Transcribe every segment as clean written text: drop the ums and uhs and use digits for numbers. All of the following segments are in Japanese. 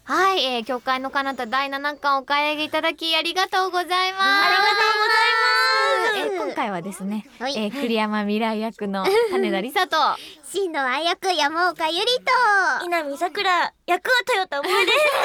はい、教会の彼方第7巻お買い上げいただきありがとうございます。 ありがとうございます。 今回はですね、 はい、 栗山未来役の種田理沙と新野愛役山岡ゆりと稲見さくら役豊田萌です。 この3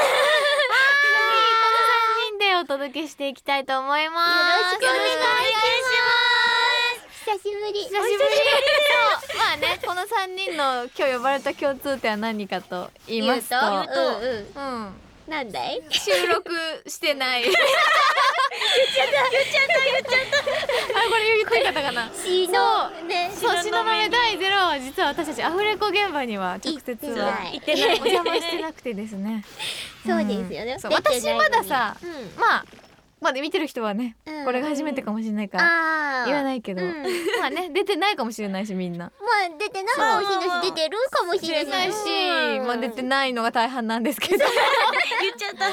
人でお届けしていきたいと思います。 よろしくお願いします。久しぶり。 そうまあね、この3人の今日呼ばれた共通点は何かと言いますと、 なんだい？ 収録してない。言っちゃったあ、これ言っていい方かな。 しのね、 そう、しののめ第0話は実は私たちアフレコ現場には直接は行ってない。 お邪魔してなくてですね。 そうですよね。 そう、私まださ、まあ見てる人はね、これが初めてかもしれないから言わないけど、まあね、出てないかもしれないし、みんなまあ出てないかもしれないし、出てるかもしれないし、 まあ出てないのが大半なんですけど。 言っちゃった。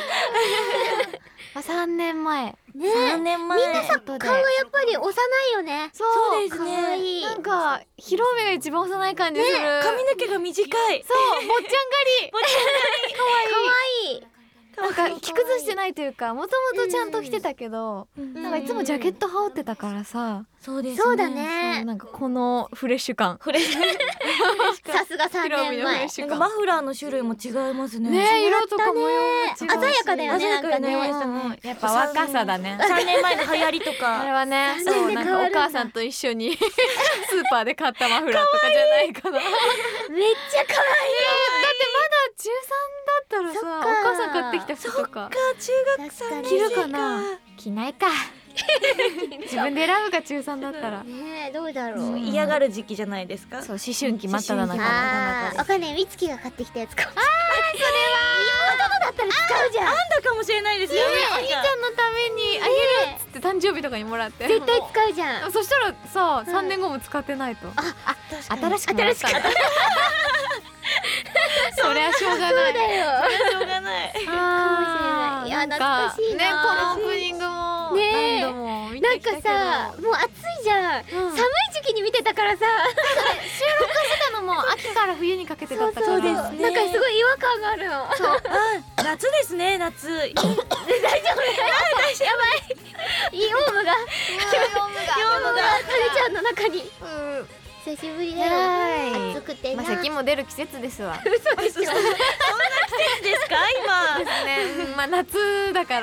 3年前。 3年前。 みんなさ、顔がやっぱり幼いよね。 そうですね。 可愛い。 なんかヒロミが一番幼い感じする。 髪の毛が短い。 そう、坊ちゃん狩り。 坊ちゃん狩り。 可愛い。 なんか着崩してないというか、もともとちゃんと着てたけど、なんかいつもジャケット羽織ってたからさ。 そうですね。 そうだね。 なんかこのフレッシュ感。 さすが3年前。 マフラーの種類も違いますね。 ね、色とか模様も違うし。 鮮やかだよね。なんかね。 やっぱ若さだね。 3年前の流行りとか。 あれはね、そう、なんかお母さんと一緒にスーパーで買ったマフラーとかじゃないかな。 めっちゃ可愛い。 だってまだ中3だったらさ、お母さん買ってきた服とか中学3 着るかな。着ないか。自分で選ぶか、中3だったら。 ねえ、どうだろう。 嫌がる時期じゃないですか。 そう、思春期真っ只中。 わかんない。みつきが買ってきたやつかも。それは妹のだったら使うじゃん。 あんだかもしれないですよね。 お兄ちゃんのためにあげるっつって誕生日とかにもらって、 絶対使うじゃん。 そしたらさ、3年後も使ってないと。新しくもらったらそりゃしょうがない。 そうだよ。 しょうがない。 いや、懐かしいな。 ね、このオープニングも何度も見てきたけど、 なんかさ、もう暑いじゃん。寒い時期に見てたからさ、 収録してたのも秋から冬にかけてだったから。 そうですね。なんかすごい違和感があるの。 夏ですね、夏。 大丈夫？やばい。イオウムがタレちゃんの中に。久しぶりだよ。暑くてな。 咳も出る季節ですわ。 嘘でしょ。 そんな季節ですか今。 ですね。まあ夏だから。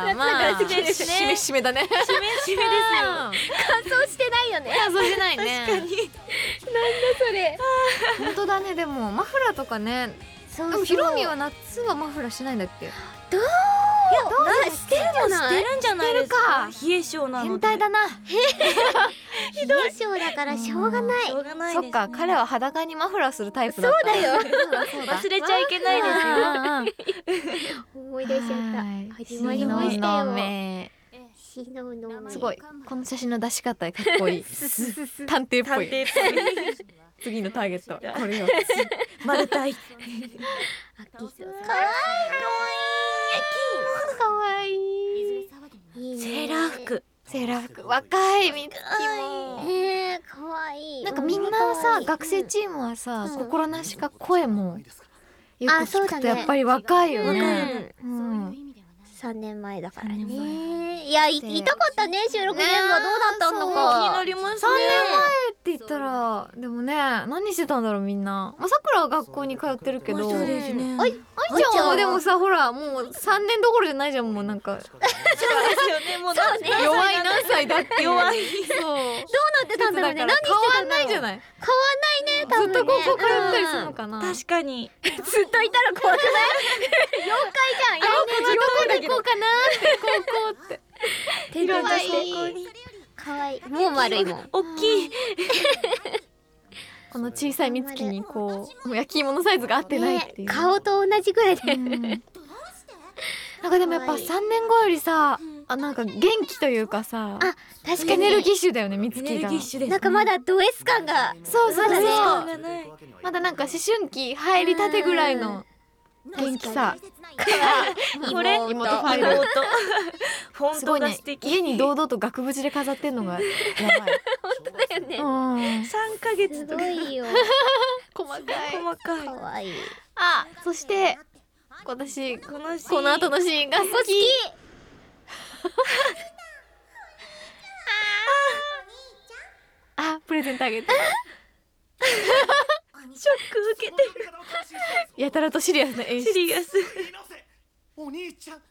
夏だから好きですね。 しめしめだね。 しめしめですよ。 乾燥してないよね。 乾燥してないね。 確かに。 なんだそれ。 本当だね。でもマフラーとかね。でもヒロミは夏はマフラーしないんだっけ？ どう？してるんじゃないですか。冷え性なので。 変態だな。 冷え性だからしょうがない。 そっか、彼は裸にマフラーするタイプだった。 そうだよ。 忘れちゃいけないですよ。 思い出しちゃった。始まりましたよ。 すごい、この写真の出し方かっこいい。探偵っぽい。次のターゲットこれよ。 丸太い。 かわいい。 かわいい。 セーラー服。 セーラー服。若いみつきも。 かわいい。 なんかみんなさ、学生チームはさ、心なしか声もよく聞くとやっぱり若いよね。 3年前だからね。いや、いたかったね、収録現場どうだったのか。 気になりますね。 3年前って言ったら、でもね、何してたんだろうみんな。まあ、さくらは学校に通ってるけど。 そうですね。 あいちゃんはでもさ、ほら、もう3年どころじゃないじゃん、もうなんか。 そうですよね、もう弱い何歳だって弱い。 そう。 どうなってたんだろうね。何して変わたんだろう。 んないじゃない。 変わんないね、多分ね。 ずっと高校通ったりするのかな。 確かに。 ずっといたら怖くない？妖怪じゃん。 どこで行こうかなって高校って。 転々として。かわいい。もう丸いもん。 大きい。 この小さいみつきにこう、もう焼き芋のサイズが合ってないっていう。 顔と同じぐらいで。 なんかでもやっぱ3年後よりさ、なんか元気というかさ、 確かにエネルギッシュだよね、みつきが。 なんかまだド S 感が。 そうそうそう。 ない。 まだなんか思春期入りたてぐらいの元気さ。 これ妹ファイル。 フォンすごいね。 トが素敵。 家に堂々と額縁で飾ってんのがやばい。 本当だよね。 3ヶ月すごいよ。 細かい。 細かい。 かわいい。 そして私このシーンこの後のシーンが好き。あ、プレゼントあげて。 ショック受けてやたらとシリアスな演出。 シリアス。 お兄ちゃん。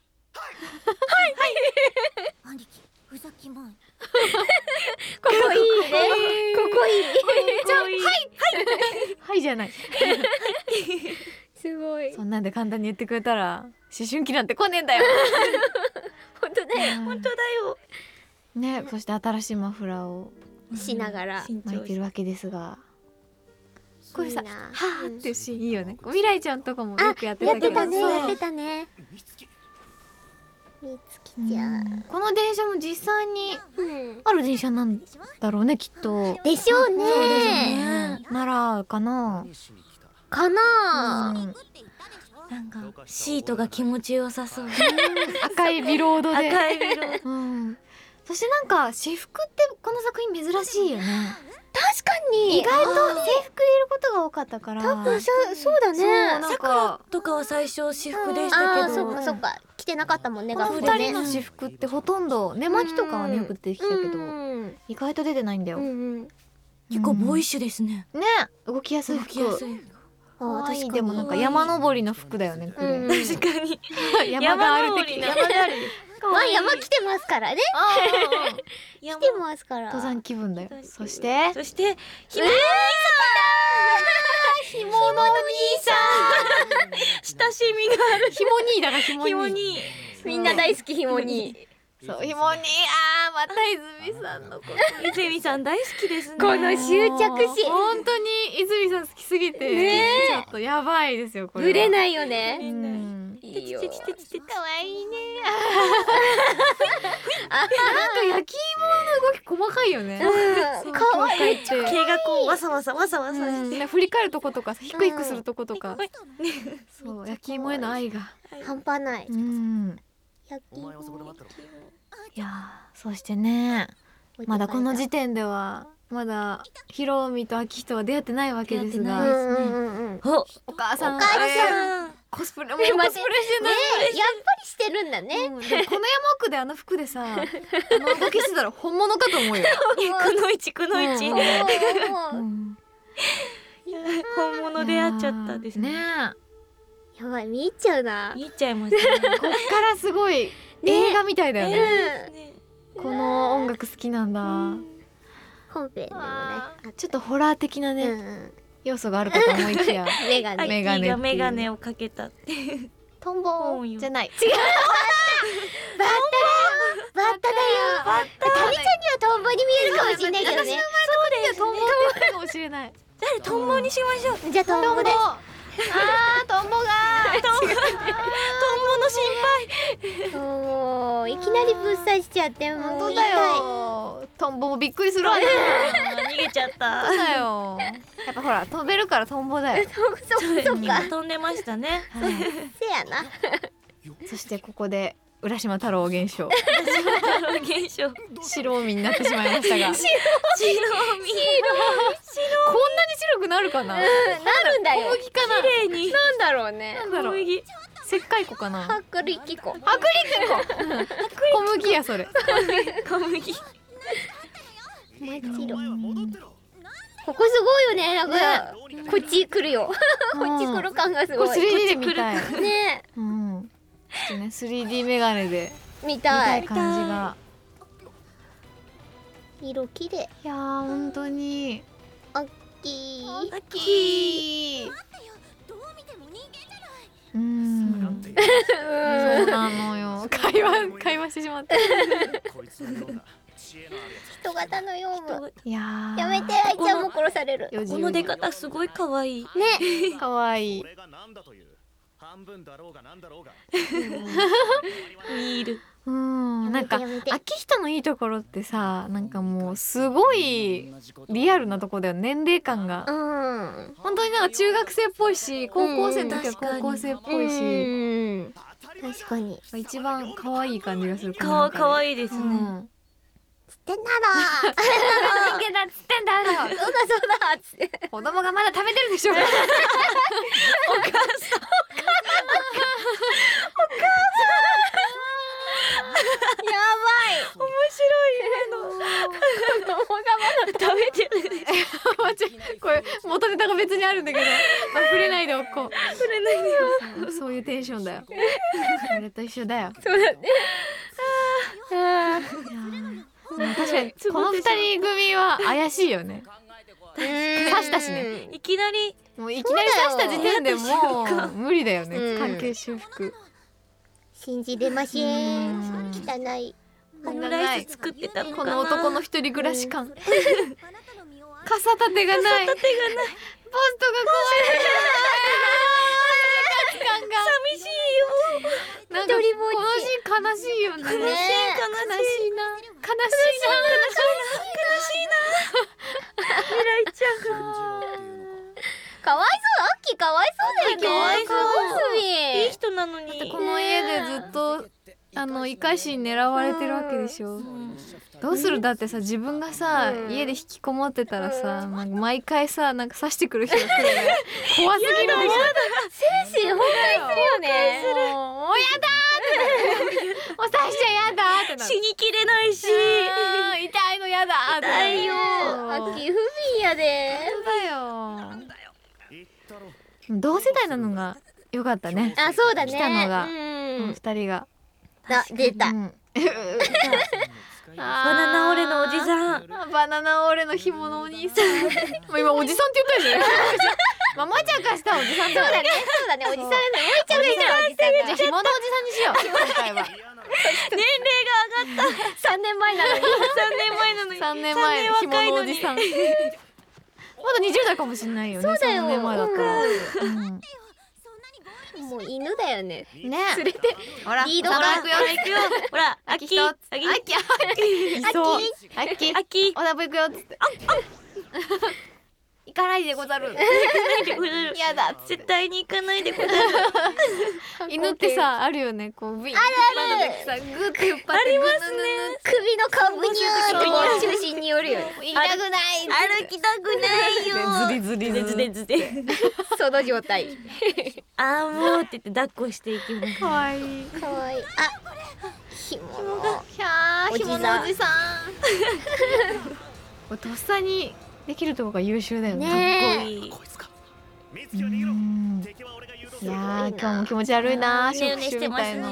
兄貴ふざけまい。 ここいいね。ここいい。じゃあはいじゃない。 すごい。 そんなんで簡単に言ってくれたら思春期なんて来ねえんだよ。 本当だよ。 本当だよ。 ね、そして新しいマフラーをしながら。 慎重巻いてるわけですが、これさ、 いいなはーっていうシーンいいよね。未来ちゃんとかもよくやってたけど、 やってたね。 そうやってたね。 美月。 みつきちゃん。 この電車も実際にうん。 ある電車なんだろうね、きっと。 でしょうね。 奈良かな。 何しに来た。 かな。 なんかシートが気持ちよさそう。 赤いビロードで。 赤い色。 うん。そしてなんか私服ってこの作品珍しいよね。 確かに。 意外と制服でいることが多かったから。 そうだそうね。 なんかとかは最初私服でしたああ、 けど。 そっかそっか。着てなかったもんね。 この学校でね。 二人の私服ってほとんど寝巻きとかはねよく出てきたけど、 うん意外と出てないんだよ。 うん。 結構ボーイッシュですね。 ね、動きやすい服。 動きやすい。 可愛い。ででももなんか山登りの服だよね。これうん確かに。 山がある的な。 山登り山がある。 まあ山来てますからね。来てますから。 登山気分だよ。 登山気分そしてそしてひもひもの兄さ親しみがあるん。ひも兄だがひも兄。 ひもに。 みんな大好きひもに。 そうひも兄。あーまた泉さんのこと。 泉さん大好きですね。 この執着心本当に泉さん好きすぎて、 ねえちょっとやばいですよこれは。 ぶれないようね。 ん。 いいよ。 てちてちてち可愛いね。なんか焼き芋の動き細かいよね。 うん。かわいい。 い。 毛がこうわさわさわさわさして。 ね、振り返るとことかヒクヒクするとことか、そう焼き芋への愛が。 半端ない。 うん。 焼きお前はそこで待ってろ。 いやー、そしてね、まだこの時点ではまだひろみとあきひとは出会ってないわけですうが、 んうんうんうん。 お、 お母さんお母さんあれコスプレもうコスプレしてない。 ね、やっぱりしてるんだね。 でもこの山奥であの服でさ、あの動きしてたら本物かと思うよ。 くのいちくのいち。 うもん本物で会っちゃったですね。 ねえ、 うやばい、見入っちゃうな。 見入っちゃいますね。 こっからすごい映画みたいだよね。 ねこの音楽好きなんだ。 本編でもね。 ちょっとホラー的なね、 うん。 要素があるかと思いきや、 メガネ。 メガネっていうがメガネをかけたって。 トンボじゃない。 バッタだよ。タミちゃんにはトンボに見えるかもしれないけどね。 トンボってかもしれない。 じゃあトンボにしましょう。 じゃあトンボです。 トンボがトンボの心もういきなりぶっ刺しちゃってもう本当だよ。トンボもびっくりするわね。 配。逃げちゃった。 そうだよ。やっぱほら飛べるからトンボだよ。 そっか。 飛んでましたね。 せやな。 そしてここで浦島太郎現象、 現象。 白身になってしまいましたが、こんなに白身。 白くなるかな。 なるんだよ。 小麦かな。 綺麗に。 なんだろうねな。んだろう。 麦。 石灰粉かな。 薄力粉。 小麦やそれ。 小麦。 真っ白。 お前は戻ってろ。 ここすごいよね。なんかこっち来るよ。 うんこっち来る感がすこれごい。 3D で見たい。 ね、 うん。ちょっとね 3D メガネで見見たたい。 い感じが。 色綺麗。 いやー本当に。 キー。 ラッキー。 いい。うん。 なんてそうなのよ。会話してしまった。 こいつのような知恵のあるや人型のようむ。 いやー。 やめて、あいちゃんも殺される。 よじこの出方すごい可愛い。 ね。 かわいつ。 いこ。れがなんだという。半分だろうがなんだろうが。 見る。 うん。なんかやめて秋人のいいところってさ、なんかもうすごいリアルなとこだよ。年齢感が。 うん。 本当になんか中学生っぽいし、高校生の時は高校生っぽいし、 うん。確かに。 一番可愛い感じがするこの中で。 可愛いですね。 うん。 つってんだろ。 人間だっつってんだろ。 そうだそうだ。つって。 子供がまだ食べてるでしょ。お母さん。 るんだけど、まあ、触れないでおこう。触れないで。そういうテンションだよ。あれと一緒だよ。 そうだね。 確かにこの二人組は怪しいよね。刺したしね。 いきなりもういきなり刺した時点でもう無理だよね。関係修復。 信じれません。汚い。 オムライス作ってたのかな。 この男の一人暮らし感。傘立てがない。ポストが壊れた。感が寂しいよ。 なんかこのシーン悲しいよね。悲しいな。悲しいな。 未来ちゃん。 かわいそう、アッキーかわいそうだよね。 かわいそう。いいい人なのに。 この家でずっと異界心狙われてるわけでしょ。どうする？だってさ、自分がさ、家で引きこもってたらさ、なんか毎回さ、なんか刺してくる人が来るね。怖すぎるでしょ。 精神崩壊するよね。 もうやだーってもう刺しちゃやだーってなる。 死にきれないし。 痛いのやだーってなる。 痛いよ。アッキー不憫やで。 だよ。同世代なのが良かったね。 あ、そうだね。 来たのが二人が。 出た。 バナナオレのおじさん。 バナナオレの紐のお兄さん。もう今おじさんって言ったでしょ。ママちゃんからしたらおじさんだよね。 そうだね、おじさん。萌ちゃんがいたらおじさんだ。 じゃあ紐のおじさんにしよう。今回は。 年齢が上がった。 3年前なのに。 3年前なのに。 3年前紐のおじさん。まだ20代かもしれないよね。 そうだよ。 3年前だったら。 もう犬だよね。 ね。 連れて。 ほら、 リードほら、 行くよ。ほら、秋。 秋、秋、おだぶ行くよっつって。行かないでござる。 やだ。絶対に行かないでください。 犬ってさ、あるよね。こうビン。ある。グって引っ張って。ありますね。 首の顔ブニューってこう中心によるよ。 痛くない。 歩きたくないよ。 ズリズリズリ。 その状態。 あーもうって言って抱っこしていきます。 かわいい。 かわいい。あ、紐の。 ひゃー、紐のおじさん。とっさにできるとこが優秀だよね。 ね。 かっこいい。 いやー、今日も気持ち悪いなー、触手みたいな。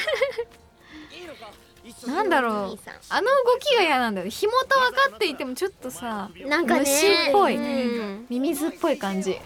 なんだろう、あの動きが嫌なんだよ。紐と分かっていてもちょっとさ、 なんかね、 虫っぽい、ミミズっぽい感じ。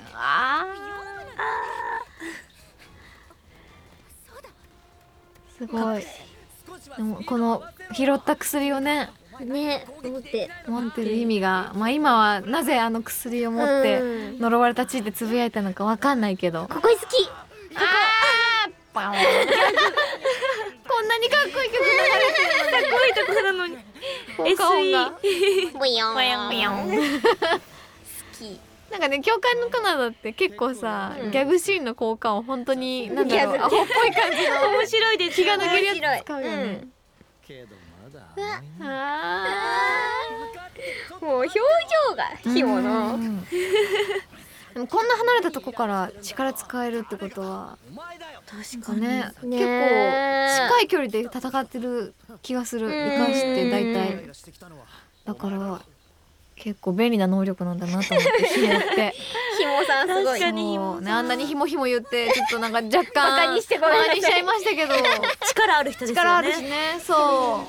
すごい。でもこの拾った薬をね、持ってる意味が、まあ今はなぜあの薬を持って呪われた地ってつぶやいたのかわかんないけど、 ここ好き。 バン。こんなにかっこいい曲流れてるのに。 かっこいいところなのに。 効果音が。 ボヨン。好き。 なんかね、教会のカナダって結構さ、ギャグシーンの効果音本当になんだろう、アホっぽい感じの面白いです。 気が抜けるやつ使うよね。 もう表情が紐の。 でもこんな離れたとこから力使えるってことは確かね、結構近い距離で戦ってる気がする。異界視って大体だから結構便利な能力なんだなと思って、紐って紐さんすごい。 そうね、あんなに紐言ってちょっとなんか若干バカにしてごめんなさい。 バカにしちゃいましたけど、 力ある人ですよね。 力あるしね。そう、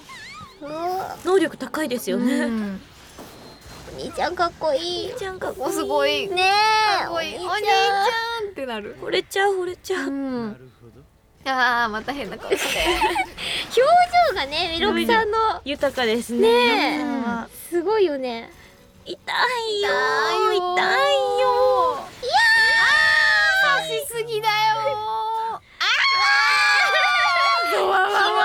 能力高いですよね。 お兄ちゃんかっこいい。 お兄ちゃんかっこおすごいねえ、 かっこいい。お兄ちゃんってなる。 惚れちゃう惚れちゃう。 あー、また変な顔して。 表情がね、みろくさんの豊かですね。 ねえ、すごいよね。 痛いよ痛いよ。 いやー、刺しすぎだよー。 紐やろう、紐やろう、許さ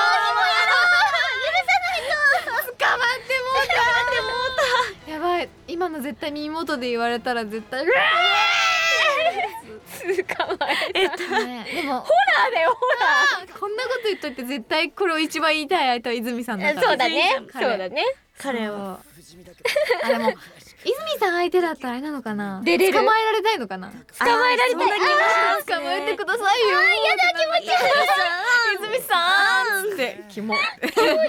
ないと。 捕まってもうた。やばい、今の絶対耳元で言われたら絶対。 捕まえた。 ね、でもホラーだよ、ホラこんなこと言っといて絶対これを一番言いたい相手は泉さんだから。 そうだね、 彼そうだね。 彼はあ、でも泉さん相手だったらあれなのかな、 出れる捕まえられたいのかな。 捕まえられたい。 捕まえてくださいよ。やだ、気持ち悪い。泉さんつってキモ。気持ち悪い。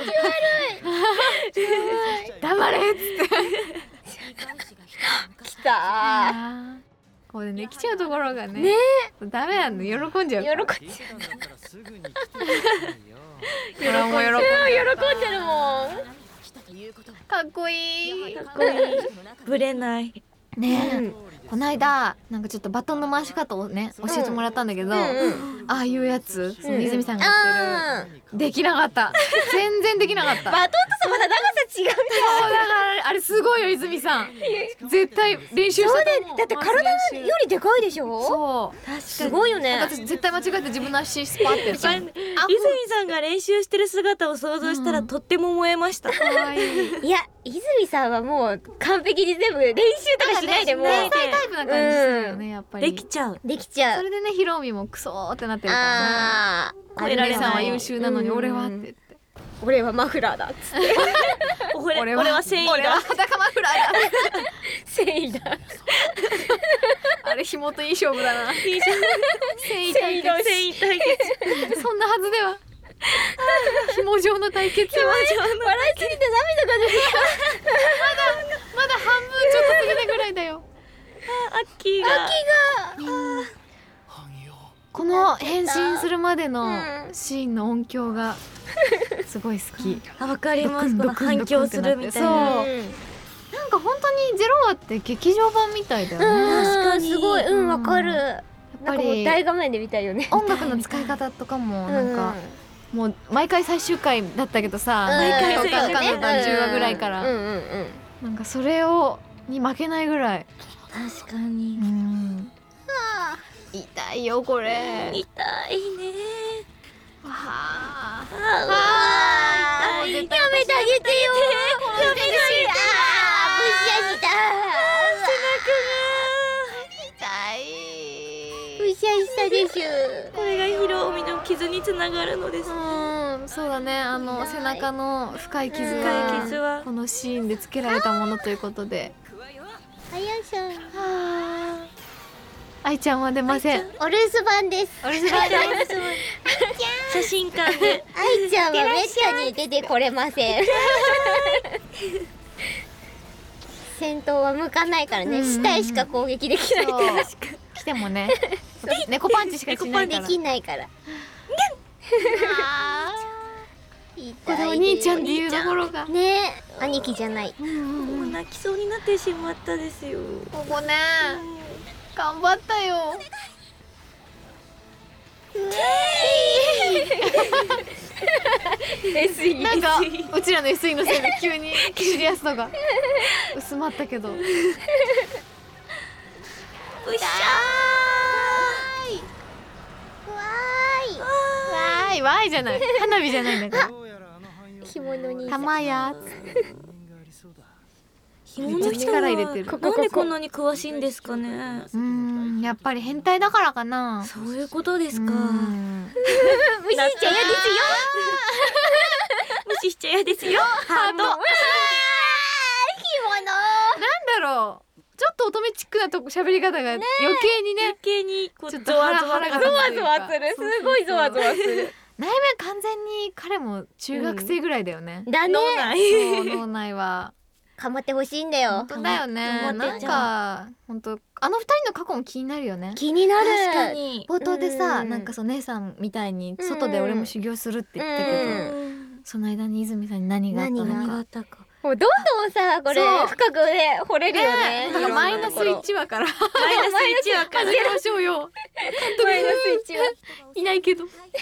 黙れっつって。 来たー。 こうでね来ちゃうところがねダメなんだ、喜んじゃうから。 喜んなんだったらすぐに来てくださいよ。 ほらもう喜んんでるもん。 かっこいい。 かっこいい。ぶれない。 ねえ、この間なんかちょっとバトンの回し方をね教えてもらったんだけど、ああいうやつ、その泉さんがやってる、できなかった。全然できなかった。 バトンとさまだ長さ違う。 そうだからあれすごいよ泉さん。絶対練習したと思う。 だって体よりでかいでしょ。 そう確かすごいよね。 私絶対間違えて自分の足スパってやっちゃう。 泉さんが練習してる姿を想像したらとっても燃えました。 かわいい。 いや泉さんはもう完璧に全部練習とかしないでもう天才タイプな感じするよねやっぱり。 できちゃう。 できちゃ。 そうれでねヒロミもクソーってなってるからね。 あ超えられさんは優秀なのに俺はって言って。 俺はマフラーだっつって俺は繊維俺はだ。 裸マフラーだ。 繊維だ。 あれ紐といい勝負だな。 いいじゃん。 繊維対決。 繊維対決。 そんなはずでは。紐状の対決は笑いすぎて涙が出てまだ半分ちょっと過ぎたぐらいだよ。 アッキーが。 汎用この変身するまでのシーンの音響がすごい好き。 あ、わかります。このドクンドクン反響するみたいな。 そうなんか本当にゼロ話って劇場版みたいだよね。 確かにすごいわかる。 やっなんかもうぱり大画面で見たいよね。 音楽の使い方とかもなんかもう毎回最終回だったけどさ、 毎回 10 最終回日間の10話ぐらいからなんかそれをに負けないぐらい。 確かに。 痛いよこれ。 痛いね。 わああーやめてあげてよ。やめてあげて。あーぶしゃした痛い。 ぶしゃしたでしゅ。 これがヒロミの傷につながるのです。 そうだね。背中の深い傷深いは傷はこのシーンでつけられたものということで、 あやさん愛ちゃんは出ません。 お留守番です。 お留守番です。 写真館で。 愛ちゃんはめったに出てこれません。戦闘は向かないからね。死体しか攻撃できないから。 来てもね、猫パンチしかしないから。 できないから。 これお兄ちゃんっていうところが。 ねえ、兄貴じゃない。 もう泣きそうになってしまったですよ。 ここね、頑張ったよ。なんかうちらの SE のせいで急にシリアス度が薄まったけど。 うっしゃわーいわーいじゃない。花火じゃないんだから。 どうやらあの汎用着物にたまや。 がありそうだ。 ー。 めっちゃ力入れてる。 なんでこんなに詳しいんですかね。 やっぱり変態だからかな。 そういうことですか。 無視しちゃ嫌ですよ。 無視しちゃ嫌ですよ。ハート。 着物。 なんだろう。ちょっと乙女チックなとこ喋り方が余計にね。 余計にこうちょっとゾワゾワが腹がゾワゾワする。すごいゾワゾワする。 内面完全に彼も中学生ぐらいだよね。 だね。 脳内。 そう脳内は。 かまってほしいんだよ本。当だよね。なん頑張ってちゃか本当あの二人の過去も気になるよね。 気になる。 確かに。 冒頭でさ、 うんなんかそう姉さんみたいに外で俺も修行するって言ったけど、その間に泉さんに何があったの何がか。 あったか。 もうどんどんさこれそう深くね掘れるよね。 だからマイナス1話からマイナス1話から。 始めましょうよ。 マイナス1はいないけど。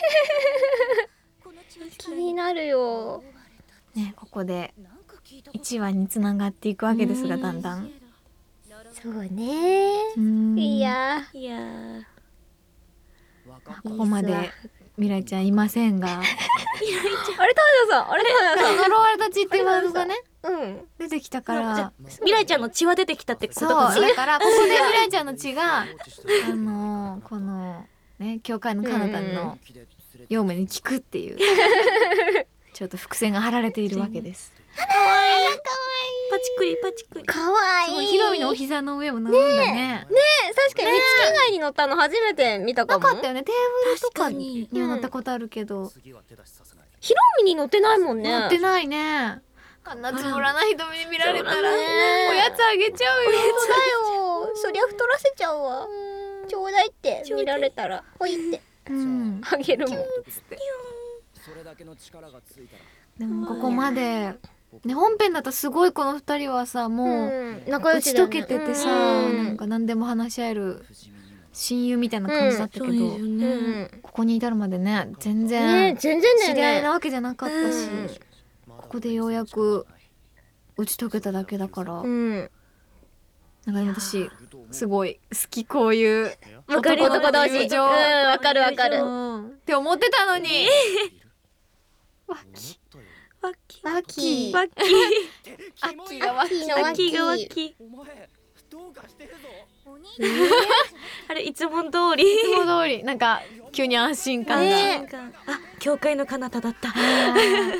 気になるよ。 ね、ここで1話につながっていくわけですが、だんだん。 そうね。いやいやー。 ここまで未来ちゃんいませんが、 あれタイさんあれタイさん呪われたちっていうワードがねうん出てきたから、 未来ちゃんの血は出てきたってことそうかもしれない。 だからここで未来ちゃんの血がこのね教会の彼方のヨウムに効くっていうちょっと伏線が張られているわけです。 パチクリパチクリ。 かわいい。 ヒロミのお膝の上を乗るんだね。 確かに月貝に乗ったの初めて見たかも。 なかったよね。テーブルとか確かにには乗ったことあるけど、 次は手出しさせない。 ヒロミに乗ってないもんね。 乗ってないね。あんなつもらない瞳に見られたらねおやつあげちゃうよ。 本当だよ。 そりゃ太らせちゃうわ。ちょうだいって見られたらほいってうんあげるもん。 それだけの力がついたらでもここまでね、本編だとすごいこの2人はさもう仲良打ちしだよね。 解けててさ、なんか何でも話し合える不死身にも親友みたいな感じだったけど、ここに至るまでね全ね然全然だ知り合いなよね。 わけじゃなかったし、ここでようやく打ち解けただけだから、 うんなんか私すごい好き、こういうわかる男同士。 友情わかるわかる。 うんって思ってたのに思ったよワッキワキワッキアッキーがわキのワッキーがワッキ。 キお前どうかしてるぞあれいつも通りいつも通りなんか急に安心感が、 ねあ、教会の彼方だったうわー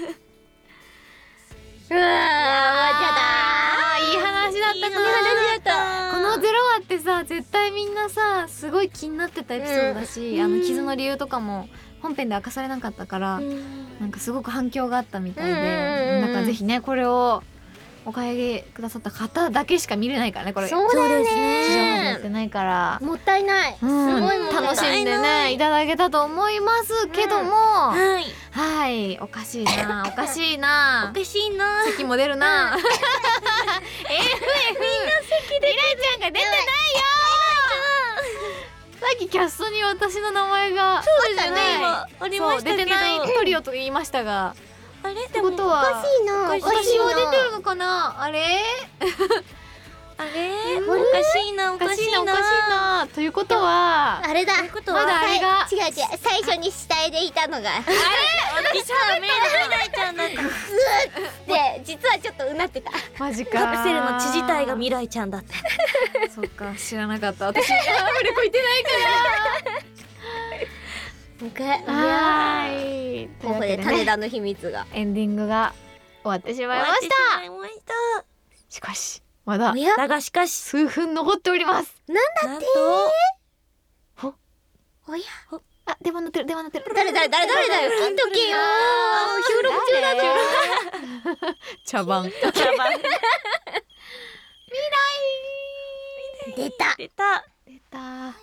じゃあーいい話だったな。 いい話だったこのゼロ話ってさ絶対みんなさすごい気になってたエピソードだし、傷の理由とかも本編で明かされなかったから、なんかすごく反響があったみたいで、だからぜひねこれをお買い上げくださった方だけしか見れないからね、これそうだよ地上波でやっね。 てないから、 もったいない。すごいうんもったいない。 楽しんでねいただけたと思いますけども、 はいはいおかしいなおかしいなおかしいな席も出るな。FF みんな席でミライちゃんが出てないよ。さっきキャストに私の名前がそうですよね今ありまそうしたけど出てないトリオと言いましたが、 あれってことはおかしいな。おかしい私は出てな。 るのかな、あれあれおかしいなおおかしいなおかしいなということはあれだ。 ということはまだあれが違う違う、最初に下絵でいたのが実はメイちゃんだったで実はちょっとうなってた。 マジかカプセルの血自体が未来ちゃんだったそっか知らなかった私アフレコ行ってないからはーいというここわけでねで種田の秘密が。 エンディングが終わってしまいまし終わってしまいましたしかしまだおやだがしかし数分残っております。 なんとおやあ、電話鳴ってる電話鳴ってる。 誰だよ聞いとけよ。収録中だぞ。 茶番。 出た。 出た出た。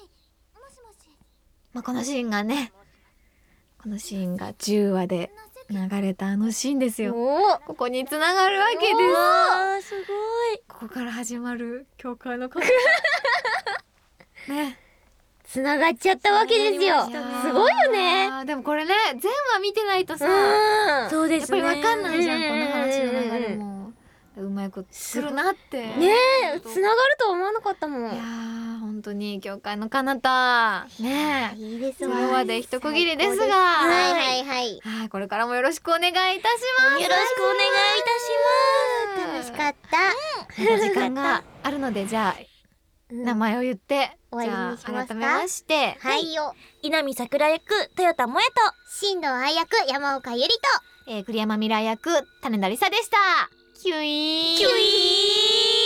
まあこのシーンがね、このシーンが10話で流れたあのシーンですよ。 おお。 ここに繋がるわけです。 あーすごいここから始まる教会の活動。ね。 繋がっちゃったわけですよ。 繋がりましたねすごいよね。 あーでもこれね、全話見てないとさ、 うん。 そうですねやっぱりわかんないじゃん、 うんこの話の流れも。うまいことするなって。 ねえ、繋がるとは思わなかったもん。 いやー本当に教会の彼方ねいいですそれまで一区切りですが、 はいはいはい。 はいこれからもよろしくお願いいたします。 よろしくお願いいたし楽しかった。 また時間があるのでじゃあ名前を言って、 終じゃあわりにしますか改めまして、 はいよ。 ます稲見桜役豊田萌新藤愛役山岡ゆりと。 栗山未来役種田理沙でした。キュイーンえとキュイーン